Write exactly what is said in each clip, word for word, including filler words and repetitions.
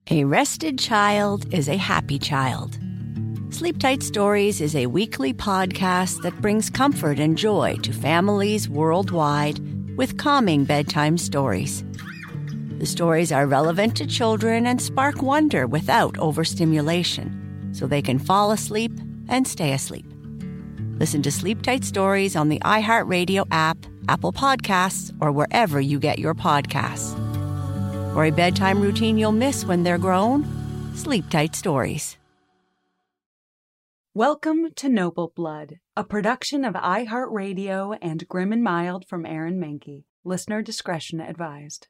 A rested child is a happy child. Sleep Tight Stories is a weekly podcast that brings comfort and joy to families worldwide with calming bedtime stories. The stories are relevant to children and spark wonder without overstimulation, so they can fall asleep and stay asleep. Listen to Sleep Tight Stories on the iHeartRadio app, Apple Podcasts, or wherever you get your podcasts. For a bedtime routine you'll miss when they're grown, Sleep Tight Stories. Welcome to Noble Blood, a production of iHeartRadio and Grim and Mild from Aaron Mahnke. Listener discretion advised.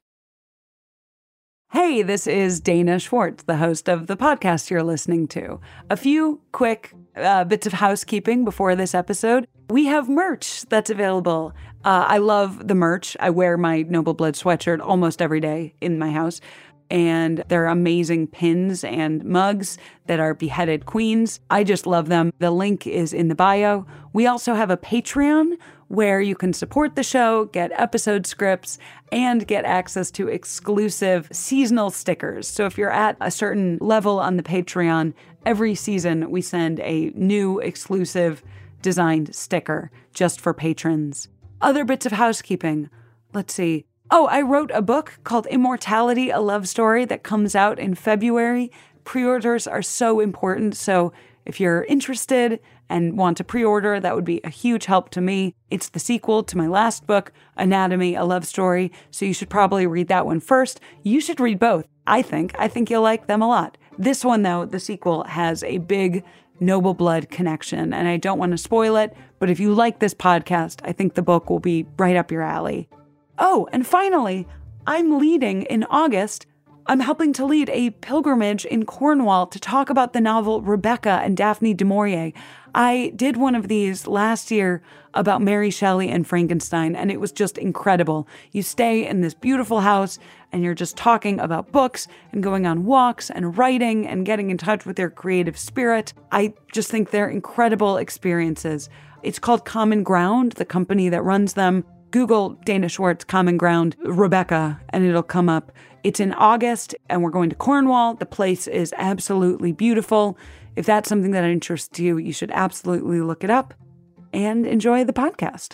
Hey, this is Dana Schwartz, the host of the podcast you're listening to. A few quick uh, bits of housekeeping before this episode. We have merch that's available. Uh, I love the merch. I wear my Noble Blood sweatshirt almost every day in my house. And they're amazing pins and mugs that are beheaded queens. I just love them. The link is in the bio. We also have a Patreon where you can support the show, get episode scripts, and get access to exclusive seasonal stickers. So if you're at a certain level on the Patreon, every season we send a new exclusive designed sticker just for patrons. Other bits of housekeeping. Let's see. Oh, I wrote a book called Immortality, a Love Story that comes out in February. Pre-orders are so important, so if you're interested and want to pre-order, that would be a huge help to me. It's the sequel to my last book, Anatomy, a Love Story, so you should probably read that one first. You should read both, I think. I think you'll like them a lot. This one, though, the sequel, has a big Noble Blood connection, and I don't want to spoil it, but if you like this podcast, I think the book will be right up your alley. Oh, and finally, I'm leading in August. I'm helping to lead a pilgrimage in Cornwall to talk about the novel Rebecca and Daphne du Maurier. I did one of these last year about Mary Shelley and Frankenstein, and it was just incredible. You stay in this beautiful house, and you're just talking about books and going on walks and writing and getting in touch with their creative spirit. I just think they're incredible experiences. It's called Common Ground, the company that runs them. Google Dana Schwartz, Common Ground, Rebecca, and it'll come up. It's in August, and we're going to Cornwall. The place is absolutely beautiful. If that's something that interests you, you should absolutely look it up and enjoy the podcast.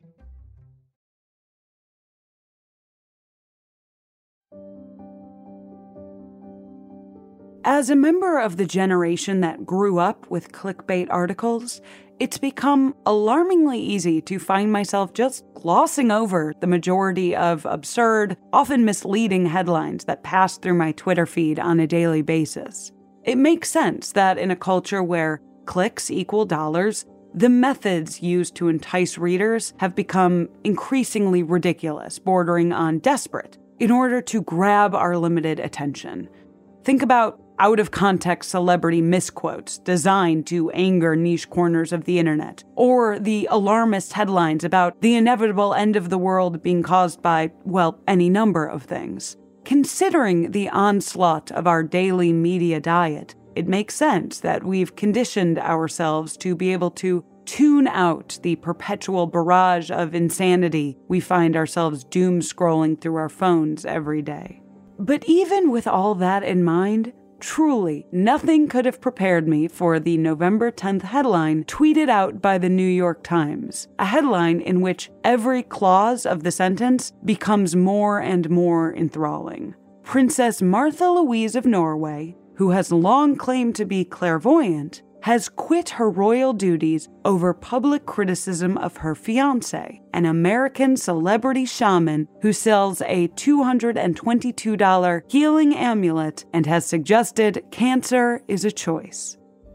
As a member of the generation that grew up with clickbait articles, it's become alarmingly easy to find myself just glossing over the majority of absurd, often misleading headlines that pass through my Twitter feed on a daily basis. It makes sense that in a culture where clicks equal dollars, the methods used to entice readers have become increasingly ridiculous, bordering on desperate, in order to grab our limited attention. Think about out-of-context celebrity misquotes designed to anger niche corners of the internet, or the alarmist headlines about the inevitable end of the world being caused by, well, any number of things. Considering the onslaught of our daily media diet, it makes sense that we've conditioned ourselves to be able to tune out the perpetual barrage of insanity we find ourselves doom-scrolling through our phones every day. But even with all that in mind, truly, nothing could have prepared me for the November tenth headline tweeted out by the New York Times, a headline in which every clause of the sentence becomes more and more enthralling. Princess Martha Louise of Norway, who has long claimed to be clairvoyant, has quit her royal duties over public criticism of her fiancé, an American celebrity shaman who sells a two hundred twenty-two dollars healing amulet and has suggested cancer is a choice.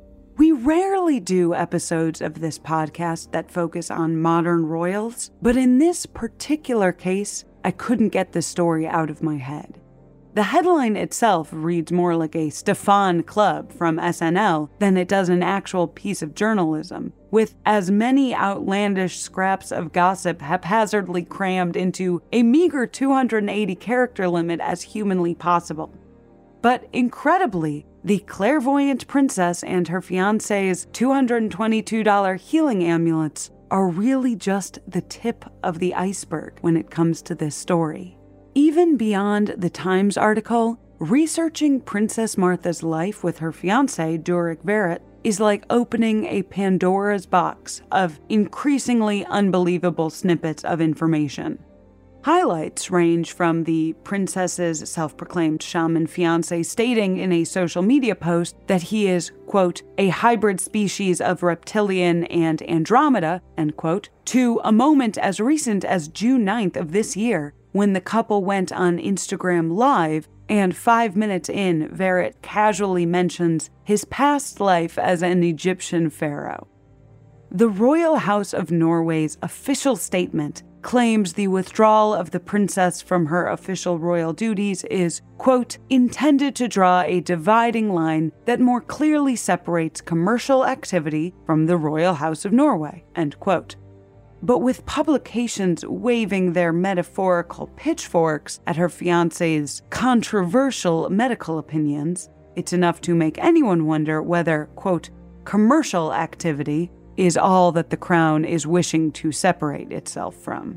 We rarely do episodes of this podcast that focus on modern royals, but in this particular case, I couldn't get the story out of my head. The headline itself reads more like a Stefan Club from S N L than it does an actual piece of journalism, with as many outlandish scraps of gossip haphazardly crammed into a meager two hundred eighty character limit as humanly possible. But incredibly, the clairvoyant princess and her fiancé's two hundred twenty-two dollars healing amulets are really just the tip of the iceberg when it comes to this story. Even beyond the Times article, researching Princess Martha's life with her fiancé, Durik Verrett, is like opening a Pandora's box of increasingly unbelievable snippets of information. Highlights range from the princess's self-proclaimed shaman fiancé stating in a social media post that he is, quote, a hybrid species of reptilian and Andromeda, end quote, to a moment as recent as June ninth of this year when the couple went on Instagram Live, and five minutes in, Verrett casually mentions his past life as an Egyptian pharaoh. The Royal House of Norway's official statement claims the withdrawal of the princess from her official royal duties is, quote, intended to draw a dividing line that more clearly separates commercial activity from the Royal House of Norway, end quote. But with publications waving their metaphorical pitchforks at her fiancé's controversial medical opinions, it's enough to make anyone wonder whether, quote, commercial activity is all that the crown is wishing to separate itself from.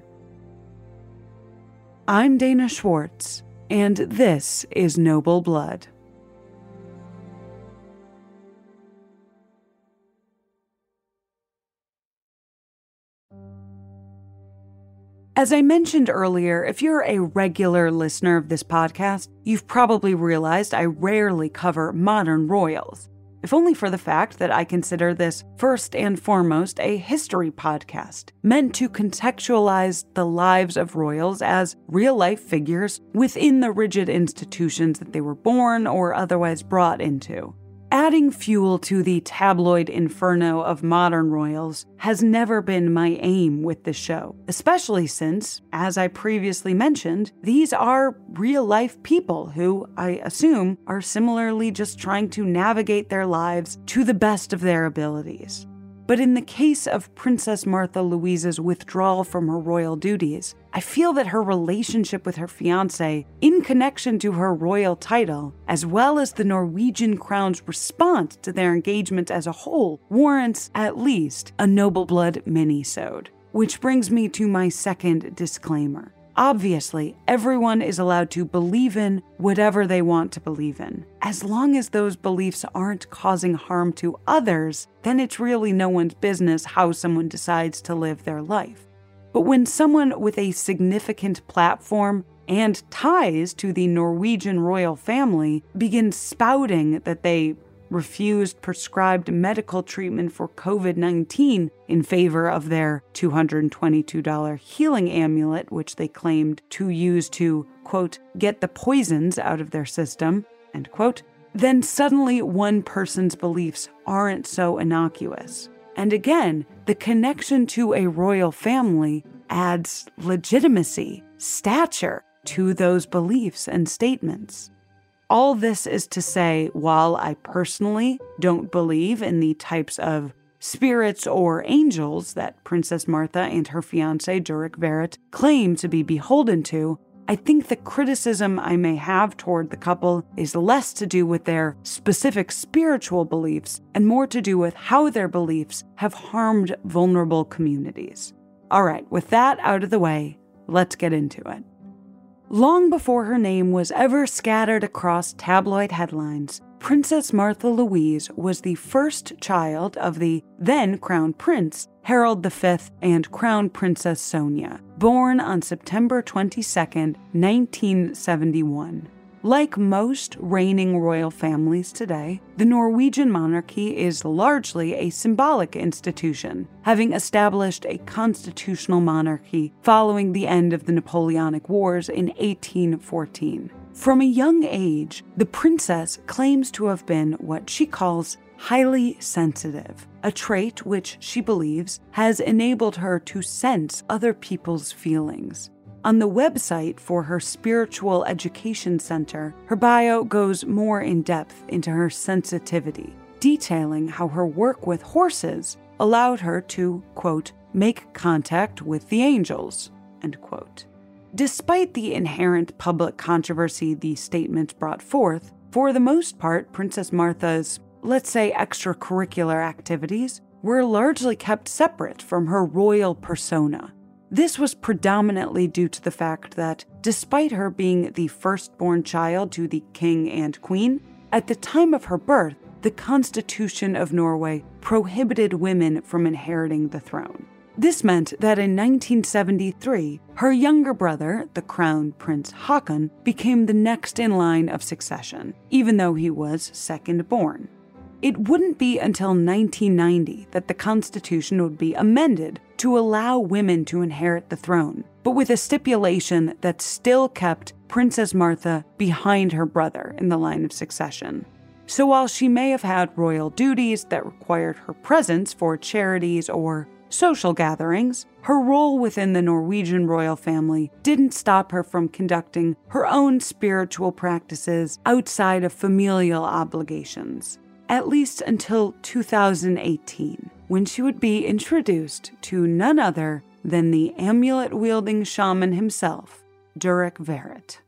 I'm Dana Schwartz, and this is Noble Blood. As I mentioned earlier, if you're a regular listener of this podcast, you've probably realized I rarely cover modern royals, if only for the fact that I consider this first and foremost a history podcast, meant to contextualize the lives of royals as real-life figures within the rigid institutions that they were born or otherwise brought into. Adding fuel to the tabloid inferno of modern royals has never been my aim with this show, especially since, as I previously mentioned, these are real-life people who, I assume, are similarly just trying to navigate their lives to the best of their abilities. But in the case of Princess Martha Louise's withdrawal from her royal duties, I feel that her relationship with her fiancé, in connection to her royal title, as well as the Norwegian crown's response to their engagement as a whole, warrants at least a Noble Blood mini-sode. Which brings me to my second disclaimer. Obviously, everyone is allowed to believe in whatever they want to believe in. As long as those beliefs aren't causing harm to others, then it's really no one's business how someone decides to live their life. But when someone with a significant platform and ties to the Norwegian royal family begins spouting that they refused prescribed medical treatment for covid nineteen in favor of their two hundred twenty-two dollars healing amulet, which they claimed to use to, quote, get the poisons out of their system, end quote, then suddenly one person's beliefs aren't so innocuous. And again, the connection to a royal family adds legitimacy, stature to those beliefs and statements. All this is to say, while I personally don't believe in the types of spirits or angels that Princess Martha and her fiancé Durik Verrett claim to be beholden to, I think the criticism I may have toward the couple is less to do with their specific spiritual beliefs and more to do with how their beliefs have harmed vulnerable communities. All right, with that out of the way, let's get into it. Long before her name was ever scattered across tabloid headlines, Princess Martha Louise was the first child of the then Crown Prince Harold the Fifth and Crown Princess Sonia, born on September twenty-second, nineteen seventy-one. Like most reigning royal families today, the Norwegian monarchy is largely a symbolic institution, having established a constitutional monarchy following the end of the Napoleonic Wars in eighteen fourteen. From a young age, the princess claims to have been what she calls highly sensitive, a trait which she believes has enabled her to sense other people's feelings. On the website for her spiritual education center, her bio goes more in depth into her sensitivity, detailing how her work with horses allowed her to, quote, make contact with the angels, end quote. Despite the inherent public controversy these statements brought forth, for the most part, Princess Martha's, let's say, extracurricular activities were largely kept separate from her royal persona. This was predominantly due to the fact that, despite her being the firstborn child to the king and queen, at the time of her birth, the Constitution of Norway prohibited women from inheriting the throne. This meant that in nineteen seventy-three, her younger brother, the Crown Prince Haakon, became the next in line of succession, even though he was second born. It wouldn't be until nineteen ninety that the Constitution would be amended to allow women to inherit the throne, but with a stipulation that still kept Princess Martha behind her brother in the line of succession. So while she may have had royal duties that required her presence for charities or social gatherings, her role within the Norwegian royal family didn't stop her from conducting her own spiritual practices outside of familial obligations, at least until two thousand eighteen, when she would be introduced to none other than the amulet-wielding shaman himself, Durek Verrett.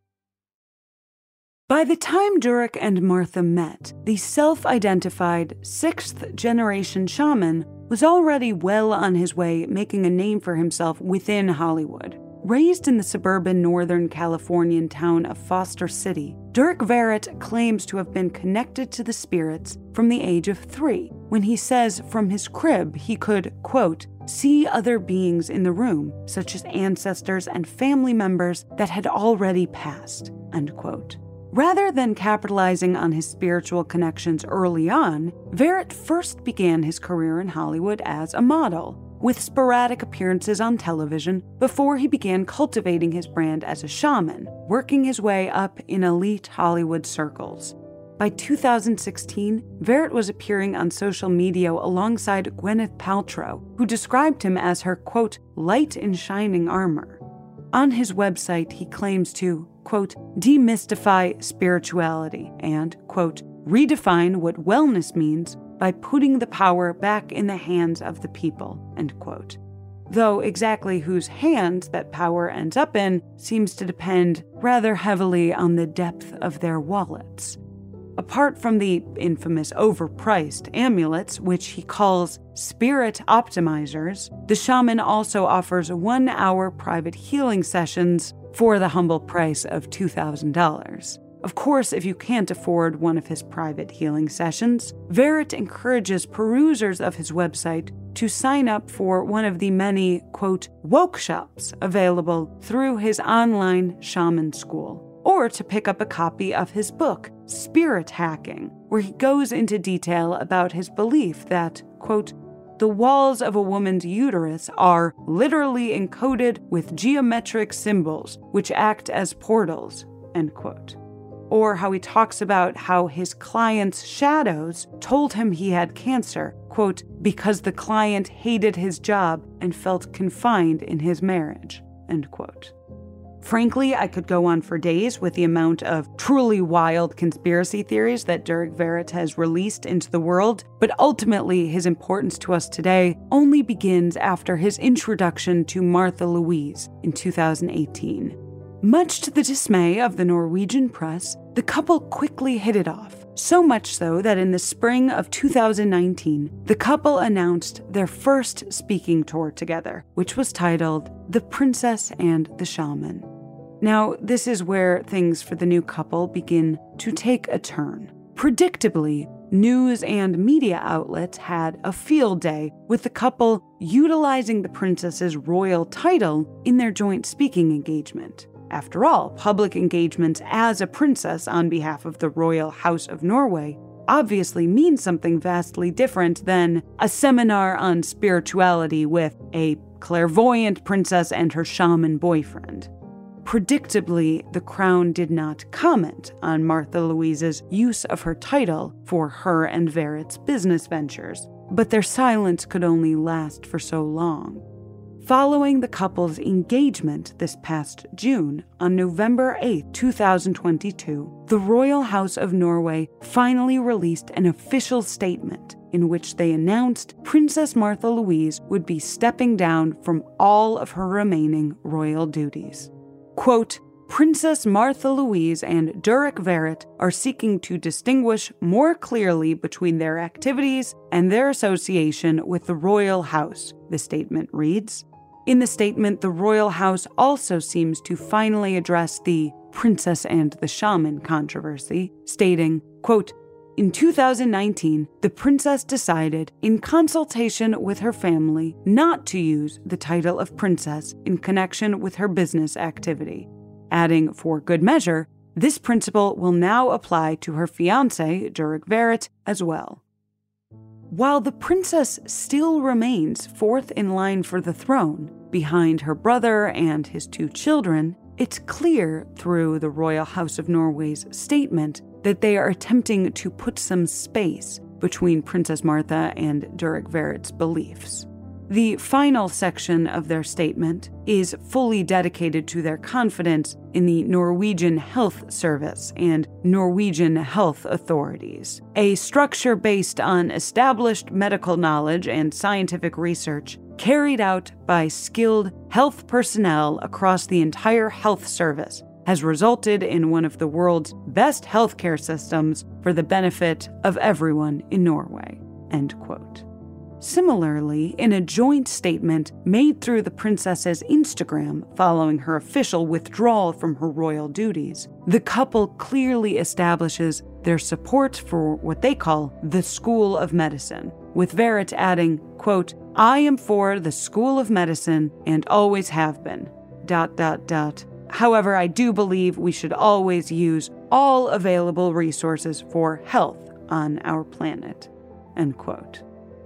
By the time Durek and Martha met, the self-identified sixth-generation shaman was already well on his way making a name for himself within Hollywood. Raised in the suburban Northern Californian town of Foster City, Durek Verrett claims to have been connected to the spirits from the age of three, when he says from his crib he could, quote, see other beings in the room, such as ancestors and family members that had already passed, end quote. Rather than capitalizing on his spiritual connections early on, Verrett first began his career in Hollywood as a model, with sporadic appearances on television before he began cultivating his brand as a shaman, working his way up in elite Hollywood circles. By two thousand sixteen, Verrett was appearing on social media alongside Gwyneth Paltrow, who described him as her, quote, light in shining armor. On his website, he claims to, quote, demystify spirituality and, quote, redefine what wellness means by putting the power back in the hands of the people, end quote. Though exactly whose hands that power ends up in seems to depend rather heavily on the depth of their wallets. Apart from the infamous overpriced amulets, which he calls spirit optimizers, the shaman also offers one-hour private healing sessions for the humble price of two thousand dollars. Of course, if you can't afford one of his private healing sessions, Verrett encourages perusers of his website to sign up for one of the many, quote, workshops available through his online shaman school, or to pick up a copy of his book, Spirit Hacking, where he goes into detail about his belief that, quote, the walls of a woman's uterus are literally encoded with geometric symbols which act as portals, end quote. Or how he talks about how his client's shadows told him he had cancer, quote, because the client hated his job and felt confined in his marriage, end quote. Frankly, I could go on for days with the amount of truly wild conspiracy theories that Durek Verrett has released into the world, but ultimately his importance to us today only begins after his introduction to Martha Louise in two thousand eighteen. Much to the dismay of the Norwegian press, the couple quickly hit it off, so much so that in the spring of two thousand nineteen, the couple announced their first speaking tour together, which was titled The Princess and the Shaman. Now, this is where things for the new couple begin to take a turn. Predictably, news and media outlets had a field day with the couple utilizing the princess's royal title in their joint speaking engagement. After all, public engagements as a princess on behalf of the Royal House of Norway obviously means something vastly different than a seminar on spirituality with a clairvoyant princess and her shaman boyfriend. Predictably, the Crown did not comment on Martha Louise's use of her title for her and Verrett's business ventures, but their silence could only last for so long. Following the couple's engagement this past June, on November eighth, two thousand twenty-two, the Royal House of Norway finally released an official statement in which they announced Princess Martha Louise would be stepping down from all of her remaining royal duties. Quote, Princess Martha Louise and Durek Verrett are seeking to distinguish more clearly between their activities and their association with the royal house, the statement reads. In the statement, the royal house also seems to finally address the princess and the shaman controversy, stating, quote, "In two thousand nineteen, the princess decided, in consultation with her family, not to use the title of princess in connection with her business activity," adding, for good measure, this principle will now apply to her fiancé, Durik Verret, as well. While the princess still remains fourth in line for the throne, behind her brother and his two children, it's clear through the Royal House of Norway's statement that they are attempting to put some space between Princess Martha and Durik Verret's beliefs. The final section of their statement is fully dedicated to their confidence in the Norwegian Health Service and Norwegian health authorities, a structure based on established medical knowledge and scientific research carried out by skilled health personnel across the entire health service, has resulted in one of the world's best healthcare systems for the benefit of everyone in Norway, end quote. Similarly, in a joint statement made through the princess's Instagram following her official withdrawal from her royal duties, the couple clearly establishes their support for what they call the School of Medicine, with Verret adding, quote, "I am for the School of Medicine and always have been, dot, dot, dot. However, I do believe we should always use all available resources for health on our planet," end quote.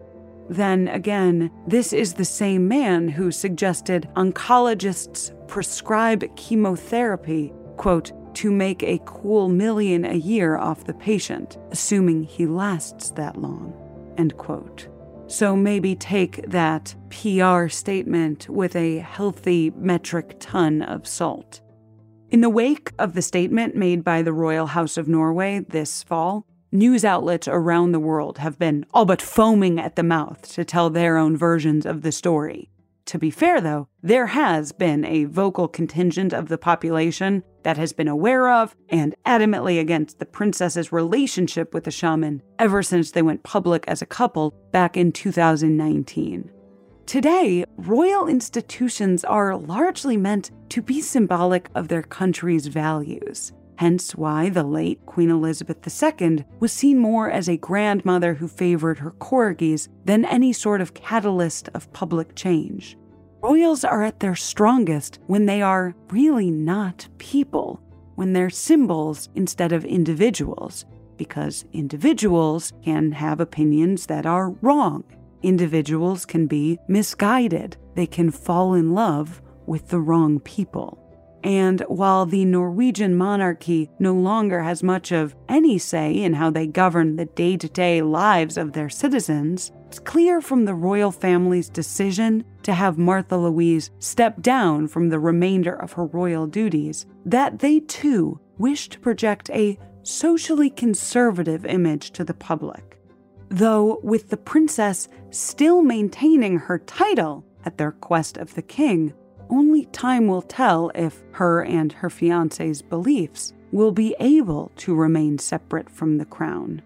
Then again, this is the same man who suggested oncologists prescribe chemotherapy, quote, "to make a cool million a year off the patient, assuming he lasts that long," end quote. So maybe take that P R statement with a healthy metric ton of salt. In the wake of the statement made by the Royal House of Norway this fall, news outlets around the world have been all but foaming at the mouth to tell their own versions of the story. To be fair, though, there has been a vocal contingent of the population that has been aware of and adamantly against the princess's relationship with the shaman ever since they went public as a couple back in two thousand nineteen. Today, royal institutions are largely meant to be symbolic of their country's values. Hence why the late Queen Elizabeth the Second was seen more as a grandmother who favored her corgis than any sort of catalyst of public change. Royals are at their strongest when they are really not people, when they're symbols instead of individuals, because individuals can have opinions that are wrong. Individuals can be misguided. They can fall in love with the wrong people. And while the Norwegian monarchy no longer has much of any say in how they govern the day-to-day lives of their citizens, it's clear from the royal family's decision to have Martha Louise step down from the remainder of her royal duties that they too wish to project a socially conservative image to the public. Though with the princess still maintaining her title at the request of the king, only time will tell if her and her fiancé's beliefs will be able to remain separate from the crown.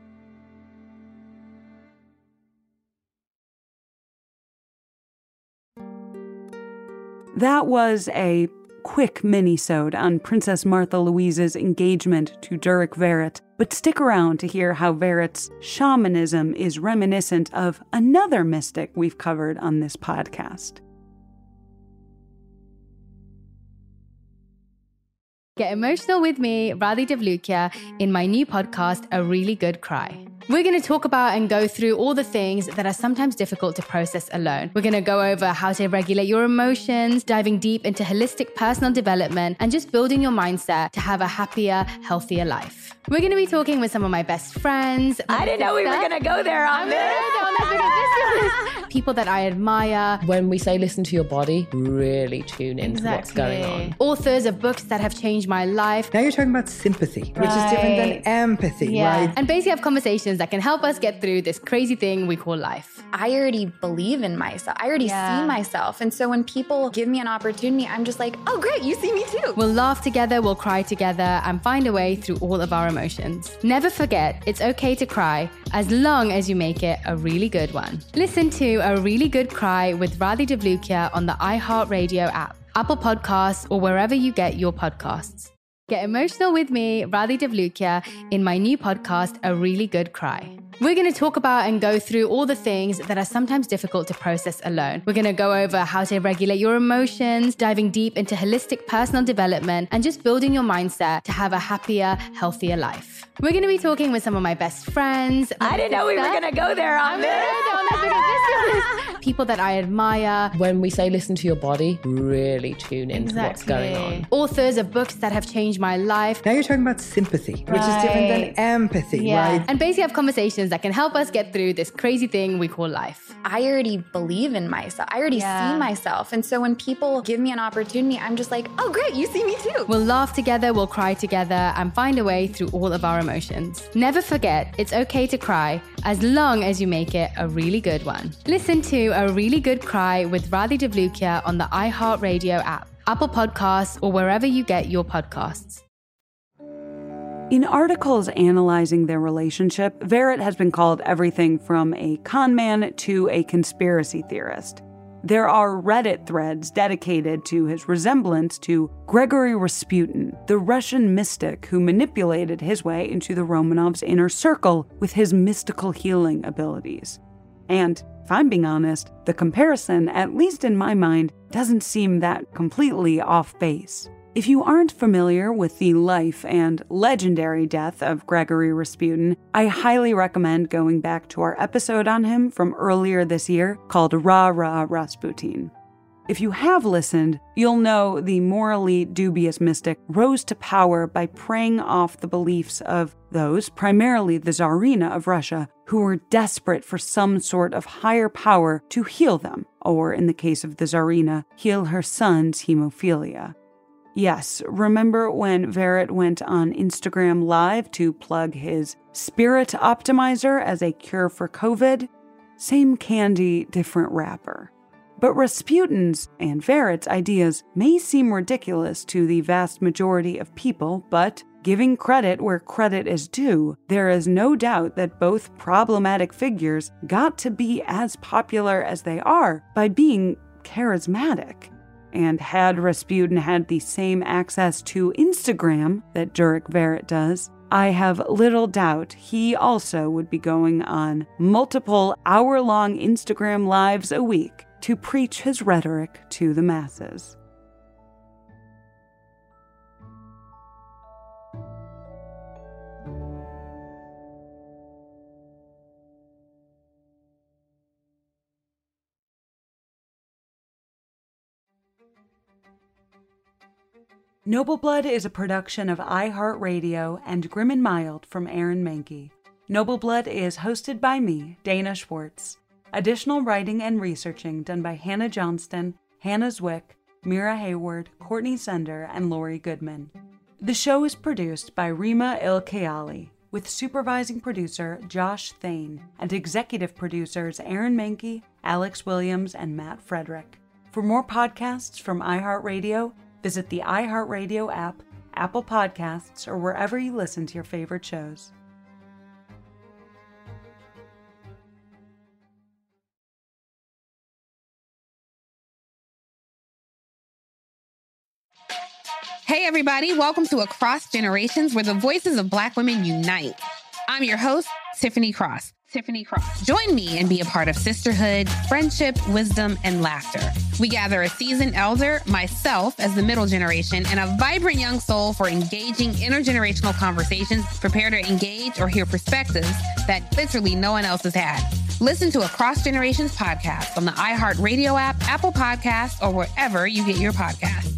That was a quick mini-sode on Princess Martha Louise's engagement to Durik Verret, but stick around to hear how Verret's shamanism is reminiscent of another mystic we've covered on this podcast. Get emotional with me, Radhi Devlukia, in my new podcast, A Really Good Cry. We're going to talk about and go through all the things that are sometimes difficult to process alone. We're going to go over how to regulate your emotions, diving deep into holistic personal development, and just building your mindset to have a happier, healthier life. We're going to be talking with some of my best friends. I didn't know we were going to go there on this. People that I admire. When we say listen to your body, really tune into exactly. what's going on. Authors of books that have changed my life. Now you're talking about sympathy, right. which is different than empathy, yeah. right? And basically have conversations that can help us get through this crazy thing we call life. I already believe in myself. I already Yeah. see myself. And so when people give me an opportunity, I'm just like, oh, great, you see me too. We'll laugh together, we'll cry together, and find a way through all of our emotions. Never forget, it's okay to cry as long as you make it a really good one. Listen to A Really Good Cry with Radhi Devlukia on the iHeartRadio app, Apple Podcasts, or wherever you get your podcasts. Get emotional with me, Radhi Devlukia, in my new podcast, A Really Good Cry. We're going to talk about and go through all the things that are sometimes difficult to process alone. We're going to go over how to regulate your emotions, diving deep into holistic personal development, and just building your mindset to have a happier, healthier life. We're going to be talking with some of my best friends. I didn't know we were going to go there on I'm this. gonna go on this because this is people that I admire. When we say listen to your body, really tune into what's going on. Authors of books that have changed my life. Now you're talking about sympathy, which is different than empathy, Yeah. right? And basically have conversations that can help us get through this crazy thing we call life. I already believe in myself. I already Yeah. see myself. And so when people give me an opportunity, I'm just like, oh, great, you see me too. We'll laugh together, we'll cry together, and find a way through all of our emotions. Never forget, it's okay to cry as long as you make it a really good one. Listen to A Really Good Cry with Radhi Devlukia on the iHeartRadio app, Apple Podcasts, or wherever you get your podcasts. In articles analyzing their relationship, Verrett has been called everything from a con man to a conspiracy theorist. There are Reddit threads dedicated to his resemblance to Gregory Rasputin, the Russian mystic who manipulated his way into the Romanovs' inner circle with his mystical healing abilities. And, if I'm being honest, the comparison, at least in my mind, doesn't seem that completely off base. If you aren't familiar with the life and legendary death of Gregory Rasputin, I highly recommend going back to our episode on him from earlier this year called Ra Ra Rasputin. If you have listened, you'll know the morally dubious mystic rose to power by preying off the beliefs of those, primarily the Tsarina of Russia, who were desperate for some sort of higher power to heal them, or in the case of the Tsarina, heal her son's hemophilia. Yes, remember when Verrett went on Instagram Live to plug his Spirit Optimizer as a cure for COVID? Same candy, different wrapper. But Rasputin's and Verrett's ideas may seem ridiculous to the vast majority of people, but giving credit where credit is due, there is no doubt that both problematic figures got to be as popular as they are by being charismatic. And had Rasputin had the same access to Instagram that Durek Verrett does, I have little doubt he also would be going on multiple hour-long Instagram lives a week to preach his rhetoric to the masses. Noble Blood is a production of iHeartRadio and Grim and Mild from Aaron Mahnke. Noble Blood is hosted by me, Dana Schwartz. Additional writing and researching done by Hannah Johnston, Hannah Zwick, Mira Hayward, Courtney Sender, and Lori Goodman. The show is produced by Rima Il-Kayali, with supervising producer Josh Thane and executive producers Aaron Mahnke, Alex Williams, and Matt Frederick. For more podcasts from iHeartRadio, visit the iHeartRadio app, Apple Podcasts, or wherever you listen to your favorite shows. Hey everybody, welcome to Across Generations, where the voices of Black women unite. I'm your host, Tiffany Cross. Tiffany Cross. Join me and be a part of sisterhood, friendship, wisdom, and laughter. We gather a seasoned elder, myself as the middle generation, and a vibrant young soul for engaging intergenerational conversations. Prepare to engage or hear perspectives that literally no one else has had. Listen to Across Generations podcast on the iHeartRadio app, Apple Podcasts, or wherever you get your podcasts.